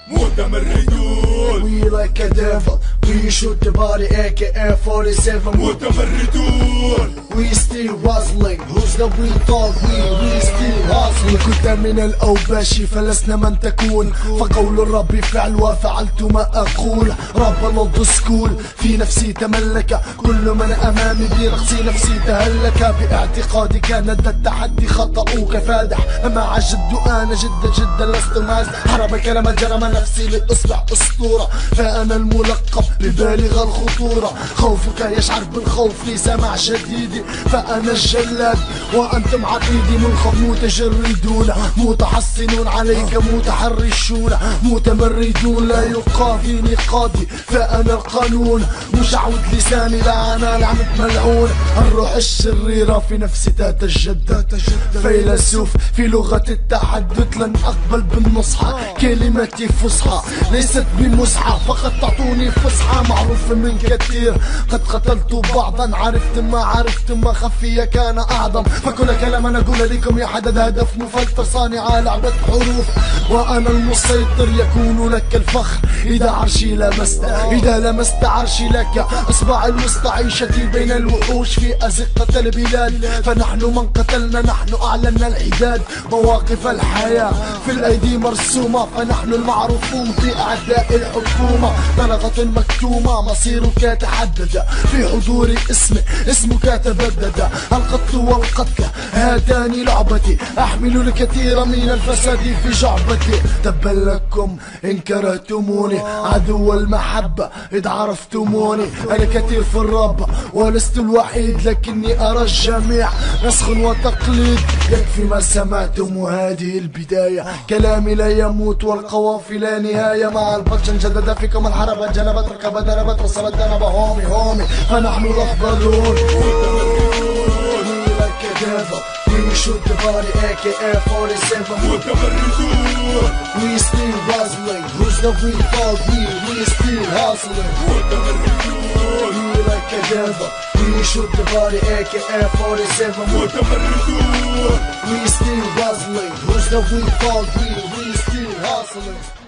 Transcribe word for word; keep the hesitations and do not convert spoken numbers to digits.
متمردون. We like a devil, we shoot the body A K A forty-seven. متمردون. We still hustling, who's the real dog? We we still hustling. كنت من الأوباش فلسنا من تكون، فقول الرب فعل وفعلت ما أقول. رب ضد سكول في نفسي تملك، كل من أمامي برقصي نفسي تهلك. باعتقادي كان التحدي خطأوك فادح، مع الجد أنا جدا جدا لست مازح. حرب كلمة جرم نفسي لأصبح أسطورة، فأنا الملقب ببالغ الخطورة. خوفك يشعر بالخوف ليس مع شديدي، فأنا الجلاد وأنتم عبيدي. ملخب متجردون متحصنون عليك متحرشون متمردون. لا يقاضيني قاضي فأنا القانون، مشعوذ لساني لا أنا لعنة ملعون. الروح الشريرة في نفسي تتجدد، فيلسوف في لغة التحدث. لن أقبل بالنصحى، كلمتي فصحى ليست بمصحى، فقط تعطوني فصحى. معروف من كثير قد قتلت بعضا، عرفت ما عرفت ما خفي كان أعظم. فكل كلام أنا أقول لكم يحدد هدف مفلتر، صانع لعبة حروف وأنا المسيطر. يكون لك الفخر إذا عرشي لمست، إذا لمست عرشي لك. أصبع الوسطى عيشتي بين الوحوش في أزقة البلاد، فنحن من قتلنا نحن أعلنا العداد. مواقف الحياة في الأيدي مرسومة، فنحن المعروفون في أعداء الحكومة. طلقة مكتومة مصيرك تحدد، في حضور اسمي اسمك تبدد. القتل والقتل هاتان لعبتي، أحمل الكثير من الفساد في جعبتي. تبا لكم إن كرهتموني، عدو المحبة إذ عرفتموني. أنا كثير في الرب ولست الوحيد، لكني أرى الجميع نسخ وتقليد. يكفي ما سمعتم وهذه البداية، كلامي لا يموت والقوافي لا نهاية. مع البطش جدد فيكم الحرب، جنبت ركبت دربت وصلت دنب. هومي هومي فنحن الأفضلون. We shoot the body A K A forty-seven. متمردون. We still hustling, who's the real dog? We we still hustling. متمردون. We like a devil, we shoot the body A K A forty-seven. متمردون. We still hustling, who's the real dog? We we still hustling.